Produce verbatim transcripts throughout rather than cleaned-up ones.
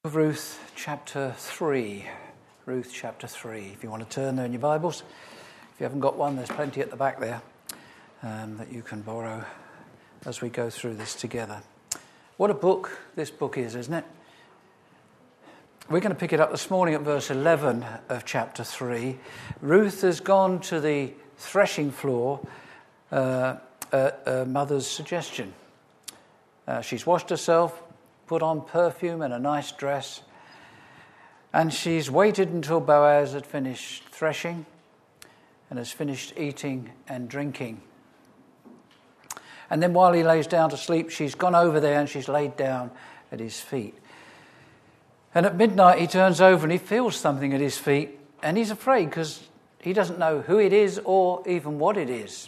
Ruth chapter three. Ruth chapter three. If you want to turn there in your Bibles. If you haven't got one, there's plenty at the back there um, that you can borrow as we go through this together. What a book this book is, isn't it? We're going to pick it up this morning at verse eleven of chapter three. Ruth has gone to the threshing floor uh, at her mother's suggestion. Uh, she's washed herself, put on perfume and a nice dress, and she's waited until Boaz had finished threshing and has finished eating and drinking. And then while he lays down to sleep, she's gone over there and she's laid down at his feet. And at midnight he turns over and he feels something at his feet, and he's afraid because he doesn't know who it is or even what it is.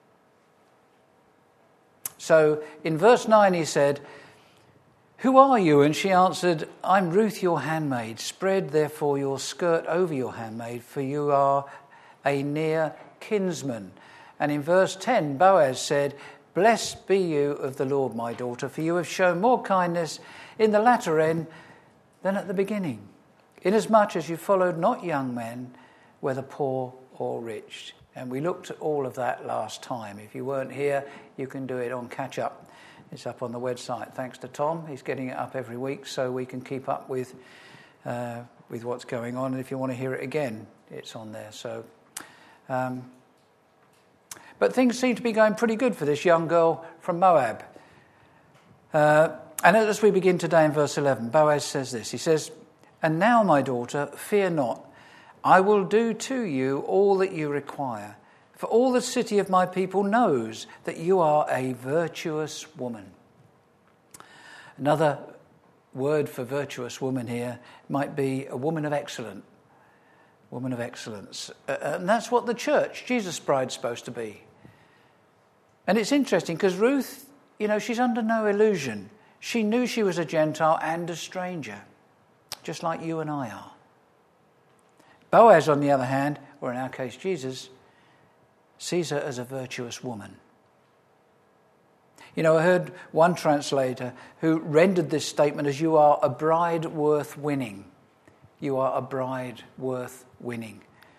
So in verse nine he said, "Who are you?" And she answered, "I'm Ruth your handmaid. Spread therefore your skirt over your handmaid, for you are a near kinsman." And in verse ten, Boaz said, "Blessed be you of the Lord, my daughter, for you have shown more kindness in the latter end than at the beginning, inasmuch as you followed not young men, whether poor or rich." And we looked at all of that last time. If you weren't here, you can do it on catch-up. It's up on the website. Thanks to Tom. He's getting it up every week so we can keep up with uh, with what's going on. And if you want to hear it again, it's on there. So, um, But things seem to be going pretty good for this young girl from Moab. Uh, and as we begin today in verse eleven, Boaz says this. He says, "And now, my daughter, fear not. I will do to you all that you require. For all the city of my people knows that you are a virtuous woman." Another word for virtuous woman here might be a woman of excellence. Woman of excellence. Uh, and that's what the church, Jesus' bride, is supposed to be. And it's interesting because Ruth, you know, she's under no illusion. She knew she was a Gentile and a stranger, just like you and I are. Boaz, on the other hand, or in our case Jesus, sees her as a virtuous woman. You know, I heard one translator who rendered this statement as, "You are a bride worth winning." You are a bride worth winning.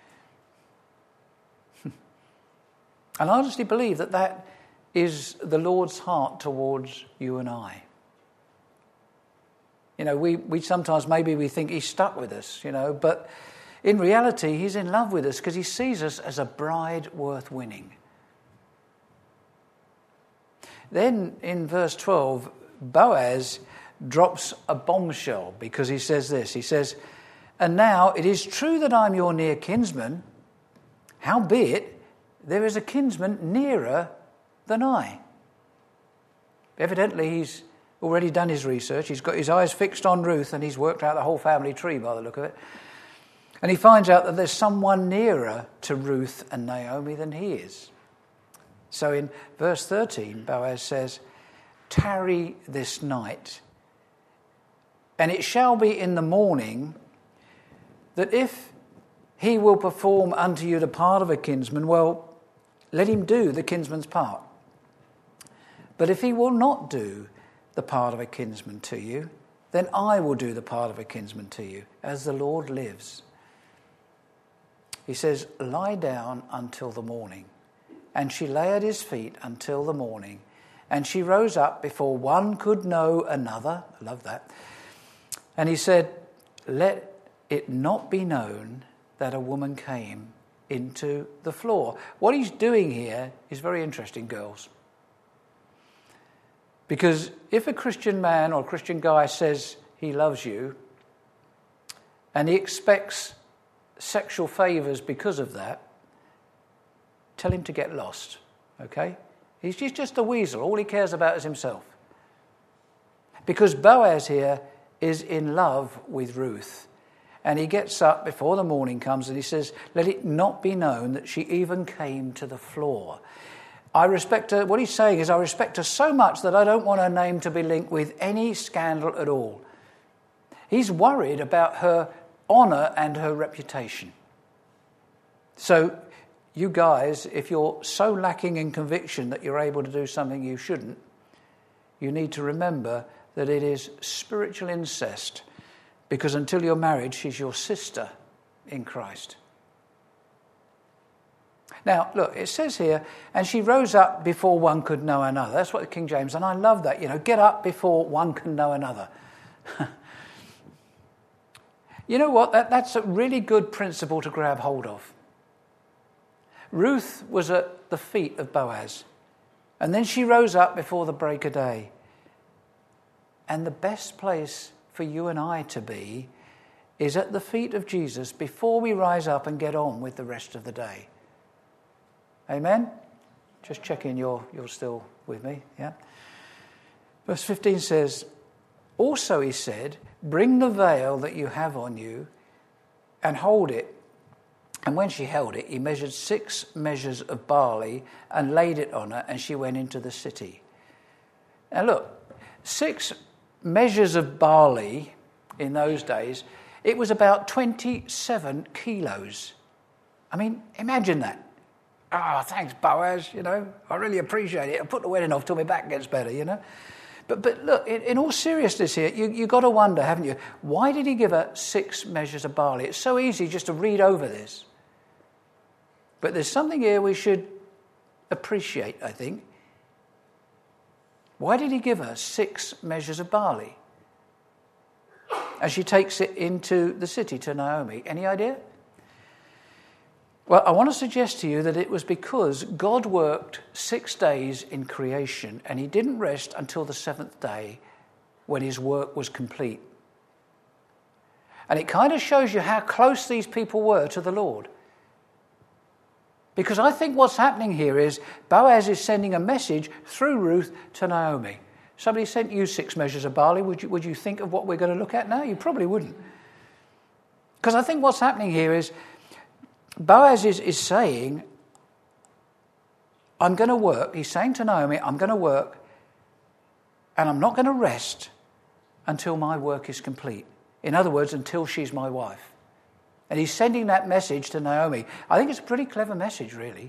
And I honestly believe that that is the Lord's heart towards you and I. You know, we, we sometimes, maybe we think he's stuck with us, you know, but in reality, he's in love with us because he sees us as a bride worth winning. Then in verse twelve, Boaz drops a bombshell because he says this. He says, "And now it is true that I'm your near kinsman. Howbeit, there is a kinsman nearer than I." Evidently, he's already done his research. He's got his eyes fixed on Ruth and he's worked out the whole family tree by the look of it. And he finds out that there's someone nearer to Ruth and Naomi than he is. So in verse thirteen, Boaz says, "Tarry this night, and it shall be in the morning that if he will perform unto you the part of a kinsman, well, let him do the kinsman's part. But if he will not do the part of a kinsman to you, then I will do the part of a kinsman to you, as the Lord lives." He says, "Lie down until the morning." And she lay at his feet until the morning. And she rose up before one could know another. I love that. And he said, "Let it not be known that a woman came into the floor." What he's doing here is very interesting, girls. Because if a Christian man or a Christian guy says he loves you and he expects sexual favours because of that, tell him to get lost, okay? He's just, just a weasel. All he cares about is himself. Because Boaz here is in love with Ruth. And he gets up before the morning comes and he says, "Let it not be known that she even came to the floor." I respect her. What he's saying is, I respect her so much that I don't want her name to be linked with any scandal at all. He's worried about her honour and her reputation. So, you guys, if you're so lacking in conviction that you're able to do something you shouldn't, you need to remember that it is spiritual incest because until you're married, she's your sister in Christ. Now, look, it says here, and she rose up before one could know another. That's what the King James, and I love that, you know, get up before one can know another. You know what? That, that's a really good principle to grab hold of. Ruth was at the feet of Boaz, and then she rose up before the break of day. And the best place for you and I to be is at the feet of Jesus before we rise up and get on with the rest of the day. Amen? Just checking you're, you're still with me, yeah? Verse fifteen says, also he said, bring the veil that you have on you and hold it. And when she held it, he measured six measures of barley and laid it on her, and she went into the city. Now look, six measures of barley in those days, it was about twenty-seven kilos. I mean, imagine that. Ah, oh, thanks, Boaz, you know, I really appreciate it. I'll put the wedding off till my back gets better, you know. But but look, in, in all seriousness here, you, you've got to wonder, haven't you, why did he give her six measures of barley? It's so easy just to read over this. But there's something here we should appreciate, I think. Why did he give her six measures of barley? And she takes it into the city to Naomi. Any idea? Well, I want to suggest to you that it was because God worked six days in creation and he didn't rest until the seventh day when his work was complete. And it kind of shows you how close these people were to the Lord. Because I think what's happening here is Boaz is sending a message through Ruth to Naomi. Somebody sent you six measures of barley. Would you, would you think of what we're going to look at now? You probably wouldn't. Because I think what's happening here is Boaz is, is saying, I'm going to work. He's saying to Naomi, I'm going to work and I'm not going to rest until my work is complete. In other words, until she's my wife. And he's sending that message to Naomi. I think it's a pretty clever message, really.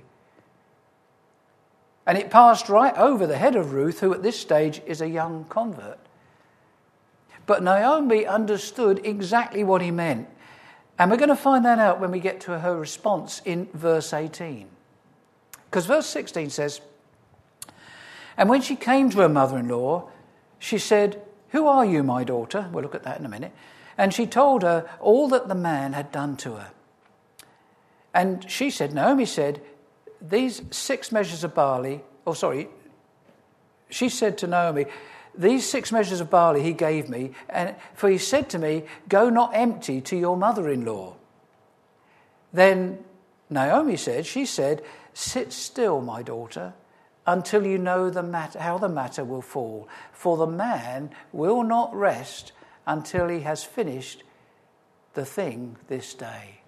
And it passed right over the head of Ruth, who at this stage is a young convert. But Naomi understood exactly what he meant. And we're going to find that out when we get to her response in verse eighteen. Because verse sixteen says, and when she came to her mother-in-law, she said, who are you, my daughter? We'll look at that in a minute. And she told her all that the man had done to her. And she said, Naomi said, these six measures of barley, oh sorry, she said to Naomi, these six measures of barley he gave me, and for he said to me, go not empty to your mother-in-law. Then Naomi said, she said, sit still, my daughter, until you know the matter, how the matter will fall. For the man will not rest until he has finished the thing this day.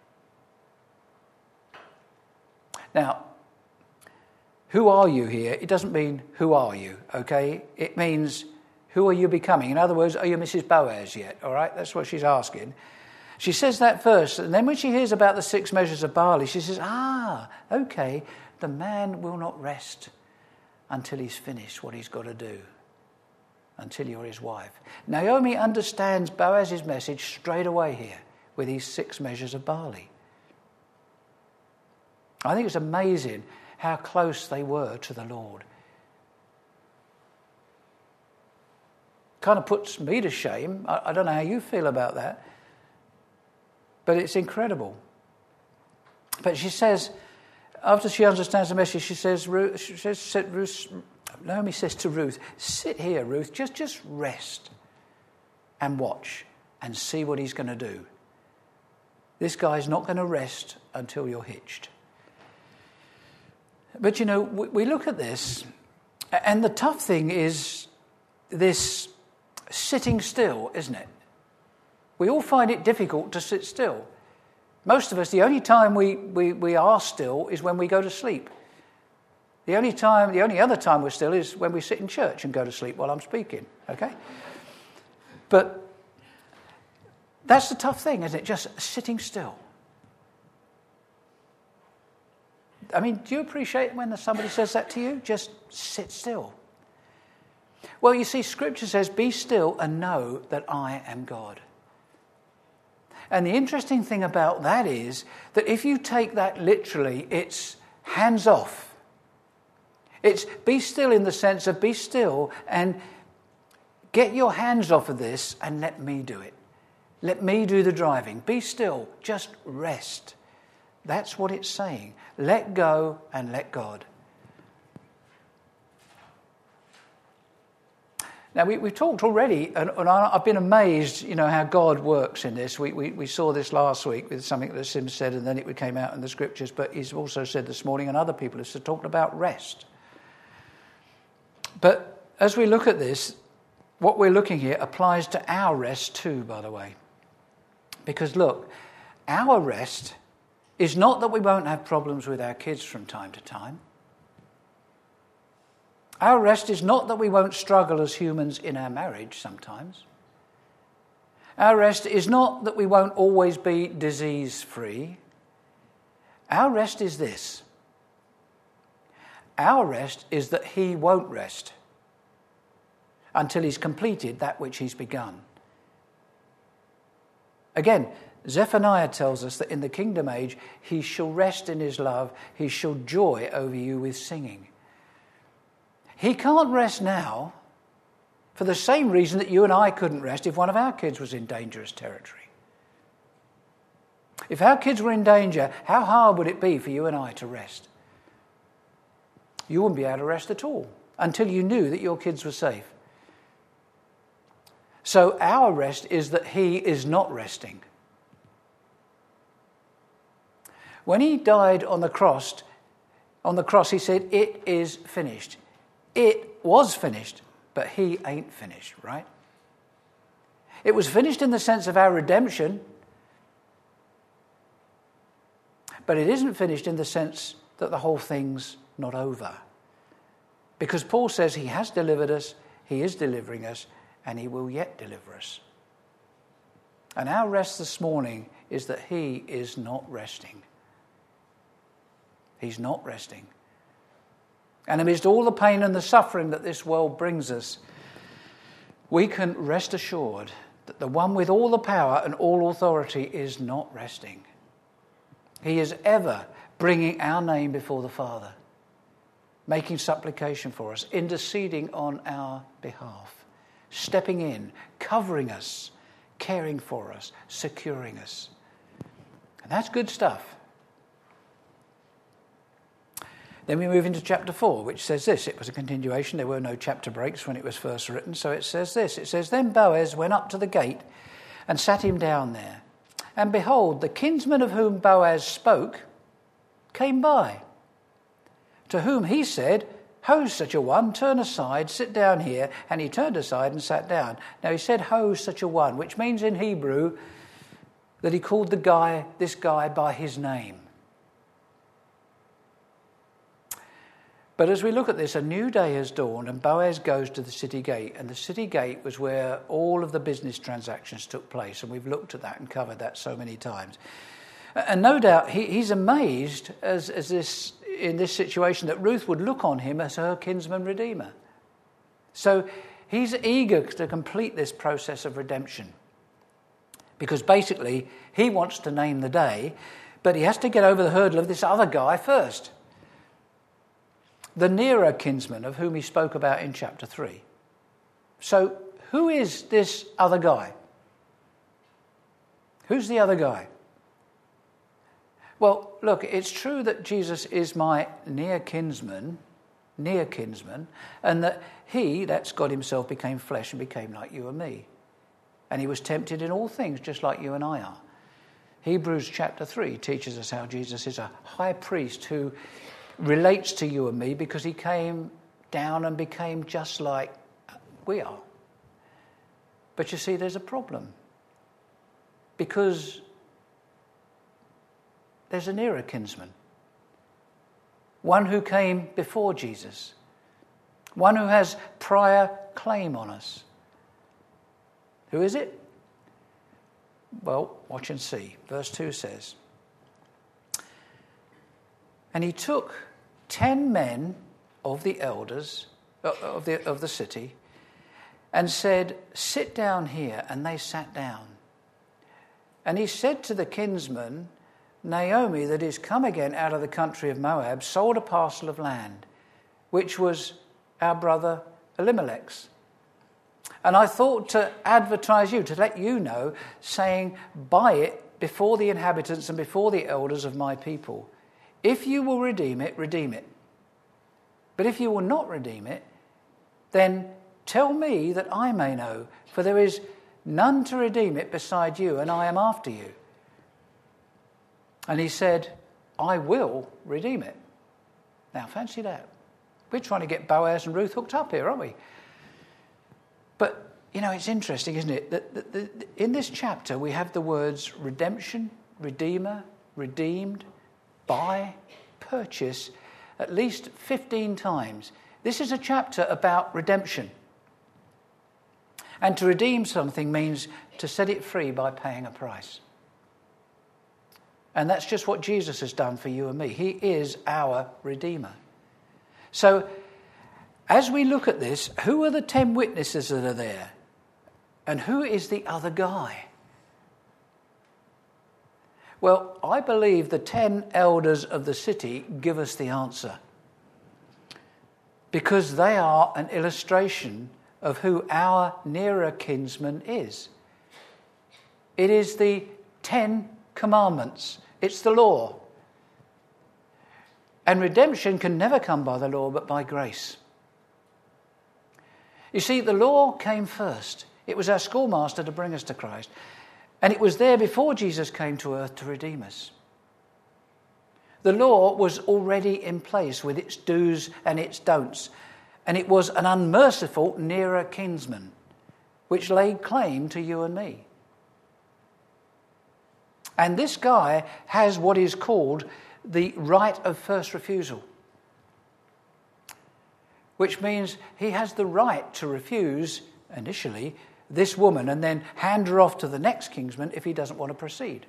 Now, who are you here? It doesn't mean who are you, okay? It means who are you becoming? In other words, are you Missus Boaz yet? All right, that's what she's asking. She says that first, and then when she hears about the six measures of barley, she says, ah, okay, the man will not rest until he's finished what he's got to do, until you're his wife. Naomi understands Boaz's message straight away here with these six measures of barley. I think it's amazing how close they were to the Lord. Kind of puts me to shame. I, I don't know how you feel about that. But it's incredible. But she says, after she understands the message, she says, Ruth, she says, sit, Ruth, Naomi says to Ruth, sit here, Ruth, just, just rest and watch and see what he's going to do. This guy's not going to rest until you're hitched. But, you know, we, we look at this, and the tough thing is this sitting still, isn't it? We all find it difficult to sit still. Most of us, the only time we, we, we are still is when we go to sleep. The only time, the only other time we're still is when we sit in church and go to sleep while I'm speaking, okay? But that's the tough thing, isn't it? Just sitting still. I mean, do you appreciate when somebody says that to you? Just sit still. Well, you see, Scripture says, be still and know that I am God. And the interesting thing about that is that if you take that literally, it's hands off. It's be still in the sense of be still and get your hands off of this and let me do it. Let me do the driving. Be still. Just rest. That's what it's saying. Let go and let God. Now, we, we've talked already, and, and I've been amazed, you know, how God works in this. We, we, we saw this last week with something that Sim said, and then it came out in the scriptures, but he's also said this morning, and other people have talked about rest. But as we look at this, what we're looking here applies to our rest too, by the way. Because look, our rest is not that we won't have problems with our kids from time to time. Our rest is not that we won't struggle as humans in our marriage sometimes. Our rest is not that we won't always be disease-free. Our rest is this. Our rest is that he won't rest until he's completed that which he's begun. Again, Zephaniah tells us that in the kingdom age, he shall rest in his love, he shall joy over you with singing. He can't rest now for the same reason that you and I couldn't rest if one of our kids was in dangerous territory. If our kids were in danger, how hard would it be for you and I to rest? You wouldn't be able to rest at all until you knew that your kids were safe. So our rest is that he is not resting. When he died on the cross, on the cross he said, "It is finished." It was finished, but he ain't finished, right? It was finished in the sense of our redemption, but it isn't finished in the sense that the whole thing's not over. Because Paul says he has delivered us, he is delivering us, and he will yet deliver us. And our rest this morning is that he is not resting. He's not resting. And amidst all the pain and the suffering that this world brings us, we can rest assured that the one with all the power and all authority is not resting. He is ever bringing our name before the Father, making supplication for us, interceding on our behalf, stepping in, covering us, caring for us, securing us. And that's good stuff. Then we move into chapter four, which says this. It was a continuation. There were no chapter breaks when it was first written. So it says this. It says, "Then Boaz went up to the gate and sat him down there. And behold, the kinsman of whom Boaz spoke came by, to whom he said, 'Ho, such a one, turn aside, sit down here.' And he turned aside and sat down." Now he said, "Ho, such a one," which means in Hebrew that he called the guy, this guy by his name. But as we look at this, a new day has dawned, and Boaz goes to the city gate. And the city gate was where all of the business transactions took place. And we've looked at that and covered that so many times. And no doubt he, he's amazed as, as this in this situation that Ruth would look on him as her kinsman redeemer. So he's eager to complete this process of redemption. Because basically he wants to name the day, but he has to get over the hurdle of this other guy first. The nearer kinsman of whom he spoke about in chapter three. So who is this other guy? Who's the other guy? Well, look, it's true that Jesus is my near kinsman, near kinsman, and that he, that's God himself, became flesh and became like you and me. And he was tempted in all things just like you and I are. Hebrews chapter three teaches us how Jesus is a high priest who relates to you and me because he came down and became just like we are. But you see, there's a problem. Because there's a nearer kinsman. One who came before Jesus. One who has prior claim on us. Who is it? Well, watch and see. Verse two says, "And he took ten men of the elders of the, of the city and said, 'Sit down here.' And they sat down. And he said to the kinsman, Naomi, that is come again out of the country of Moab, sold a parcel of land, which was our brother Elimelech's. And I thought to advertise you, to let you know, saying, buy it before the inhabitants and before the elders of my people. If you will redeem it, redeem it. But if you will not redeem it, then tell me that I may know, for there is none to redeem it beside you, and I am after you. And he said, I will redeem it. Now, fancy that. We're trying to get Boaz and Ruth hooked up here, aren't we? But, you know, it's interesting, isn't it, that, that, that in this chapter we have the words redemption, redeemer, redeemed, buy, purchase, at least fifteen times. This is a chapter about redemption. And to redeem something means to set it free by paying a price. And that's just what Jesus has done for you and me. He is our Redeemer. So, as we look at this, who are the ten witnesses that are there? And who is the other guy? Well, I believe the ten elders of the city give us the answer. Because they are an illustration of who our nearer kinsman is. It is the Ten Commandments. It's the law. And redemption can never come by the law, but by grace. You see, the law came first. It was our schoolmaster to bring us to Christ. And it was there before Jesus came to earth to redeem us. The law was already in place with its do's and its don'ts. And it was an unmerciful nearer kinsman, which laid claim to you and me. And this guy has what is called the right of first refusal, which means he has the right to refuse, initially, this woman and then hand her off to the next kinsman if he doesn't want to proceed.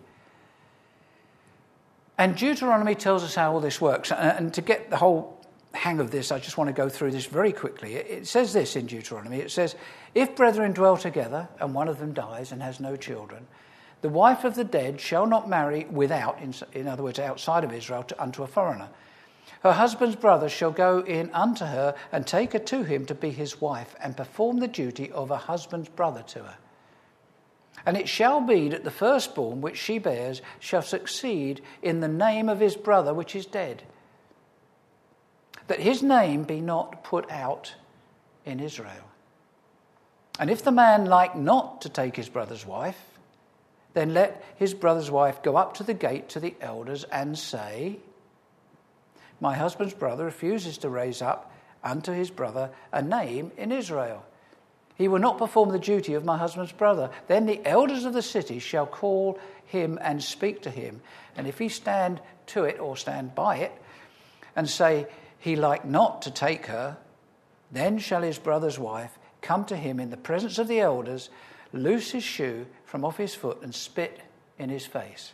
And Deuteronomy tells us how all this works. And to get the whole hang of this, I just want to go through this very quickly. It says this in Deuteronomy. It says, if brethren dwell together and one of them dies and has no children, the wife of the dead shall not marry without, in, in other words, outside of Israel, to, unto a foreigner. Her husband's brother shall go in unto her and take her to him to be his wife and perform the duty of a husband's brother to her. And it shall be that the firstborn which she bears shall succeed in the name of his brother which is dead, that his name be not put out in Israel. And if the man like not to take his brother's wife, then let his brother's wife go up to the gate to the elders and say, my husband's brother refuses to raise up unto his brother a name in Israel. He will not perform the duty of my husband's brother. Then the elders of the city shall call him and speak to him. And if he stand to it or stand by it and say, he like not to take her, then shall his brother's wife come to him in the presence of the elders, loose his shoe from off his foot and spit in his face.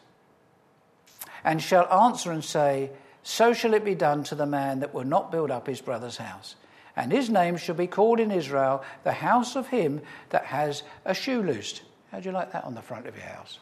And shall answer and say, so shall it be done to the man that will not build up his brother's house. And his name shall be called in Israel, the house of him that has a shoe loosed. How do you like that on the front of your house?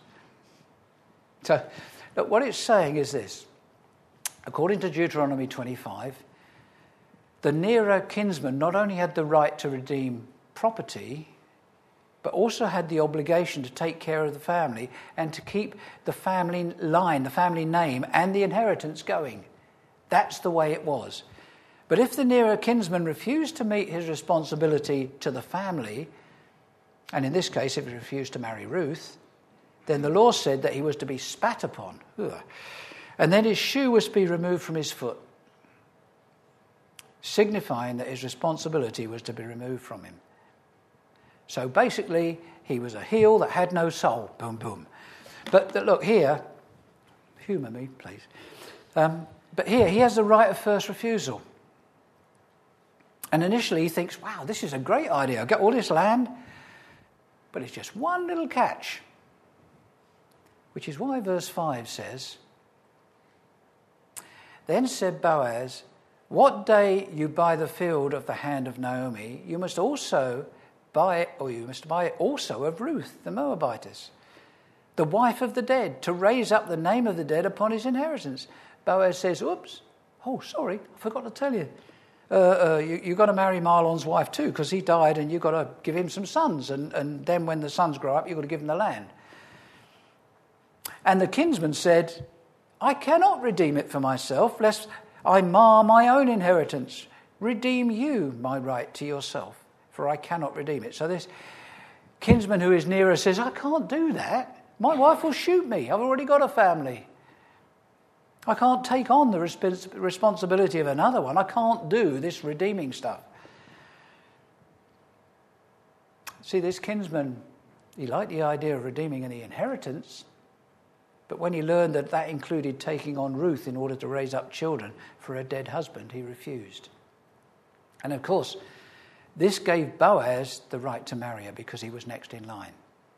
So, look, what it's saying is this. According to Deuteronomy twenty-five, the nearer kinsman not only had the right to redeem property, but also had the obligation to take care of the family and to keep the family line, the family name, and the inheritance going. That's the way it was. But if the nearer kinsman refused to meet his responsibility to the family, and in this case, if he refused to marry Ruth, then the law said that he was to be spat upon. Ugh. And then his shoe was to be removed from his foot, signifying that his responsibility was to be removed from him. So basically, he was a heel that had no soul. Boom, boom. But look, here, humour me, please. Um, but here, he has the right of first refusal. And initially he thinks, wow, this is a great idea. I'll get all this land. But it's just one little catch. Which is why verse five says, then said Boaz, what day you buy the field of the hand of Naomi, you must also buy it, or you must buy it also of Ruth, the Moabitess, the wife of the dead, to raise up the name of the dead upon his inheritance. Boaz says, oops, oh, sorry, I forgot to tell you. Uh, uh, you, you've got to marry Mahlon's wife too, because he died and you've got to give him some sons. And, and then when the sons grow up, you've got to give them the land. And the kinsman said, I cannot redeem it for myself, lest I mar my own inheritance. Redeem you my right to yourself, for I cannot redeem it. So this kinsman who is nearer says, I can't do that. My wife will shoot me. I've already got a family. I can't take on the respons- responsibility of another one. I can't do this redeeming stuff. See, this kinsman, he liked the idea of redeeming the inheritance, but when he learned that that included taking on Ruth in order to raise up children for a dead husband, he refused. And of course, this gave Boaz the right to marry her because he was next in line.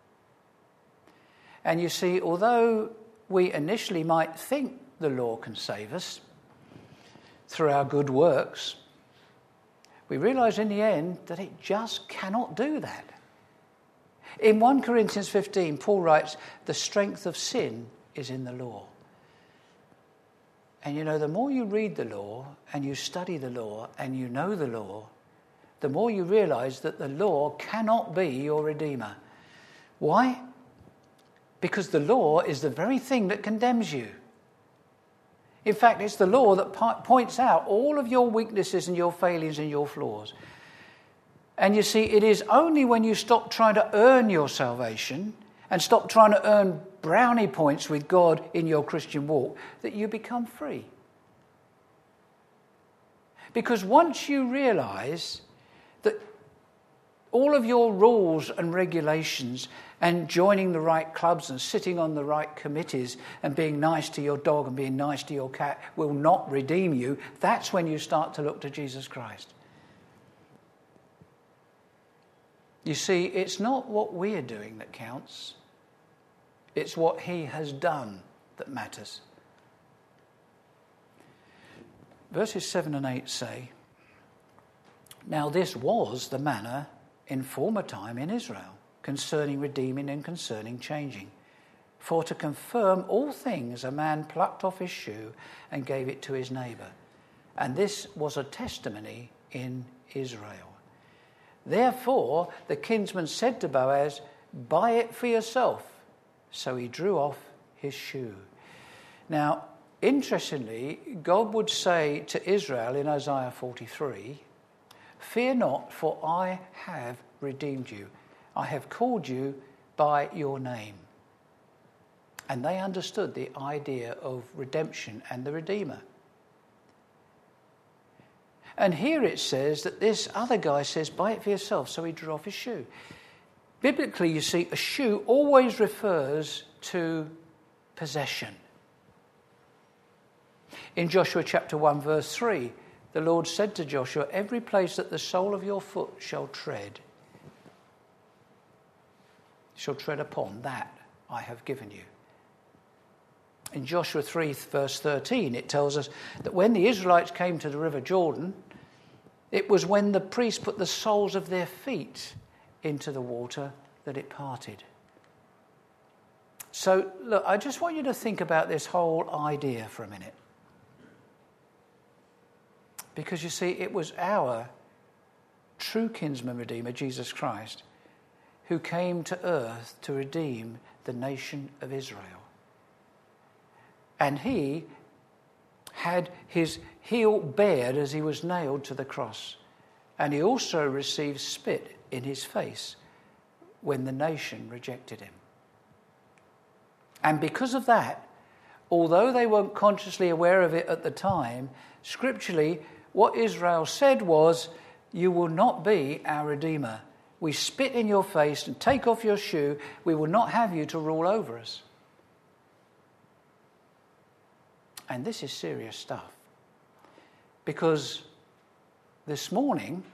And you see, although we initially might think the law can save us through our good works, we realise in the end that it just cannot do that. In First Corinthians fifteen, Paul writes, the strength of sin is in the law. And you know, the more you read the law and you study the law and you know the law, the more you realise that the law cannot be your redeemer. Why? Because the law is the very thing that condemns you. In fact, it's the law that po- points out all of your weaknesses and your failings and your flaws. And you see, it is only when you stop trying to earn your salvation and stop trying to earn brownie points with God in your Christian walk that you become free. Because once you realise that all of your rules and regulations and joining the right clubs and sitting on the right committees and being nice to your dog and being nice to your cat will not redeem you, that's when you start to look to Jesus Christ. You see, it's not what we're doing that counts. It's what he has done that matters. Verses seven and eight say, now this was the manner in former time in Israel, concerning redeeming and concerning changing. For to confirm all things, a man plucked off his shoe and gave it to his neighbour. And this was a testimony in Israel. Therefore, the kinsman said to Boaz, buy it for yourself. So he drew off his shoe. Now, interestingly, God would say to Israel in Isaiah forty-three, fear not, for I have redeemed you. I have called you by your name. And they understood the idea of redemption and the Redeemer. And here it says that this other guy says, buy it for yourself. So he drew off his shoe. Biblically, you see, a shoe always refers to possession. In Joshua chapter one, verse three, the Lord said to Joshua, every place that the sole of your foot shall tread, shall tread upon, that I have given you. In Joshua three, verse thirteen, it tells us that when the Israelites came to the river Jordan, it was when the priests put the soles of their feet into the water that it parted. So, look, I just want you to think about this whole idea for a minute. Because you see, it was our true kinsman redeemer, Jesus Christ, who came to earth to redeem the nation of Israel. And he had his heel bared as he was nailed to the cross. And he also received spit in his face when the nation rejected him. And because of that, although they weren't consciously aware of it at the time, scripturally, what Israel said was, you will not be our Redeemer. We spit in your face and take off your shoe. We will not have you to rule over us. And this is serious stuff. Because this morning,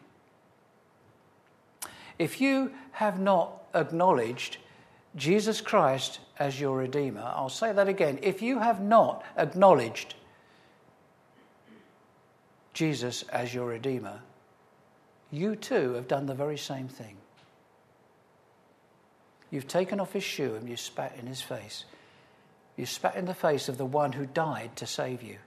if you have not acknowledged Jesus Christ as your Redeemer, I'll say that again. If you have not acknowledged Jesus as your Redeemer, you too have done the very same thing. You've taken off his shoe and you spat in his face. You spat in the face of the one who died to save you.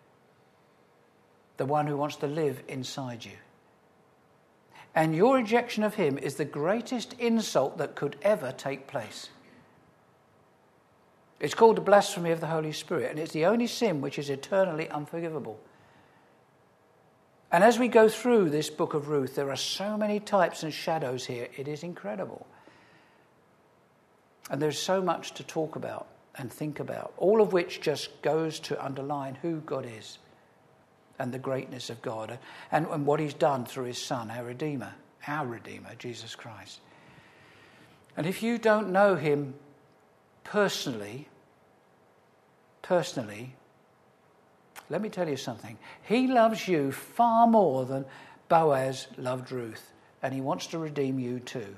The one who wants to live inside you. And your rejection of him is the greatest insult that could ever take place. It's called the blasphemy of the Holy Spirit, and it's the only sin which is eternally unforgivable. And as we go through this book of Ruth, there are so many types and shadows here. It is incredible. And there's so much to talk about and think about, all of which just goes to underline who God is and the greatness of God and, and what he's done through his Son, our Redeemer, our Redeemer, Jesus Christ. And if you don't know him personally, personally, let me tell you something. He loves you far more than Boaz loved Ruth, and he wants to redeem you too.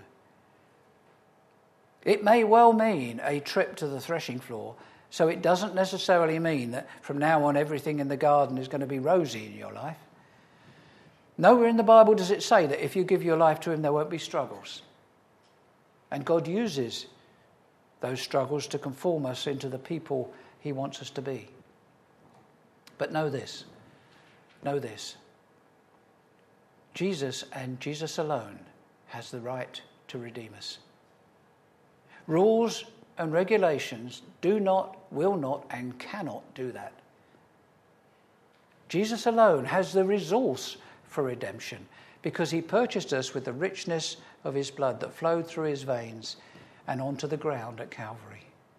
It may well mean a trip to the threshing floor, so it doesn't necessarily mean that from now on everything in the garden is going to be rosy in your life. Nowhere in the Bible does it say that if you give your life to him, there won't be struggles. And God uses those struggles to conform us into the people he wants us to be. But know this, know this. Jesus and Jesus alone has the right to redeem us. Rules and regulations do not, will not, and cannot do that. Jesus alone has the resource for redemption because he purchased us with the richness of his blood that flowed through his veins and onto the ground at Calvary.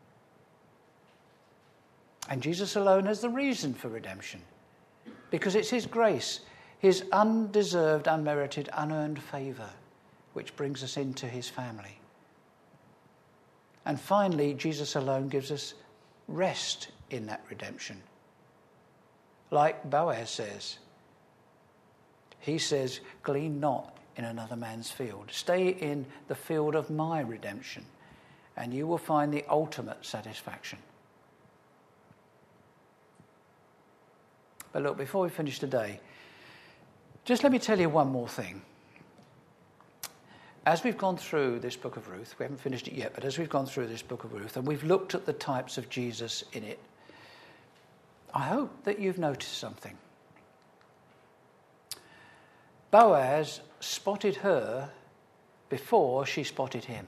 And Jesus alone has the reason for redemption because it's his grace, his undeserved, unmerited, unearned favour, which brings us into his family. And finally, Jesus alone gives us rest in that redemption. Like Boaz says, he says, glean not in another man's field. Stay in the field of my redemption, and you will find the ultimate satisfaction. But look, before we finish today, just let me tell you one more thing. As we've gone through this book of Ruth, we haven't finished it yet, but as we've gone through this book of Ruth and we've looked at the types of Jesus in it, I hope that you've noticed something. Boaz spotted her before she spotted him.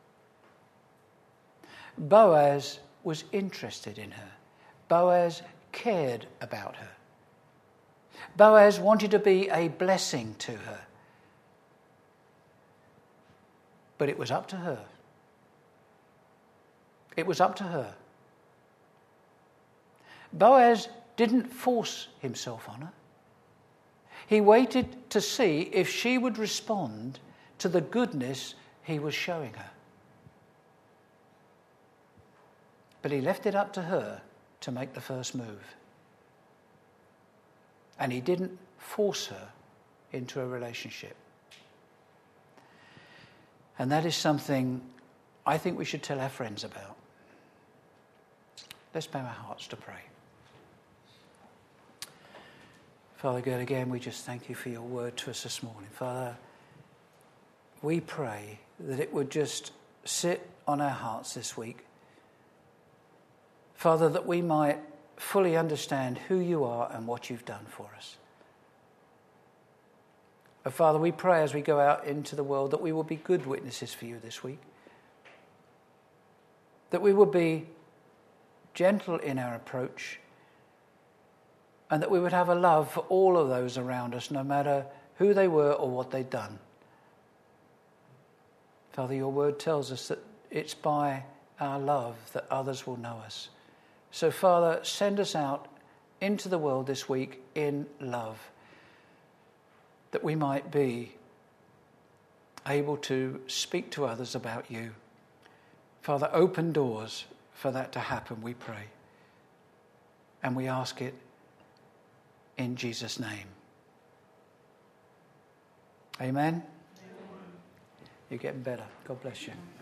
Boaz was interested in her. Boaz cared about her. Boaz wanted to be a blessing to her. But it was up to her. It was up to her. Boaz didn't force himself on her. He waited to see if she would respond to the goodness he was showing her. But he left it up to her to make the first move. And he didn't force her into a relationship. And that is something I think we should tell our friends about. Let's bow our hearts to pray. Father God, again, we just thank you for your word to us this morning. Father, we pray that it would just sit on our hearts this week. Father, that we might fully understand who you are and what you've done for us. But Father, we pray as we go out into the world that we will be good witnesses for you this week. That we will be gentle in our approach, and that we would have a love for all of those around us, no matter who they were or what they'd done. Father, your word tells us that it's by our love that others will know us. So Father, send us out into the world this week in love, that we might be able to speak to others about you. Father, open doors for that to happen, we pray. And we ask it in Jesus' name. Amen? Amen. You're getting better. God bless you.